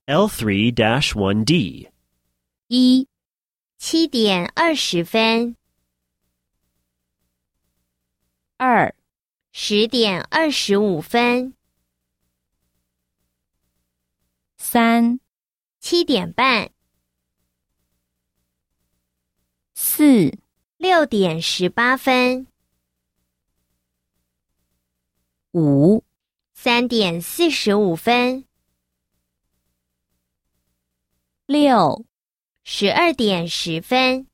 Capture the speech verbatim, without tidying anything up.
L three dash one D. 一、七点二十分。二、十点二十五分。三、七点半。四、六点十八分。五、三点四十五分。六、十二点十分。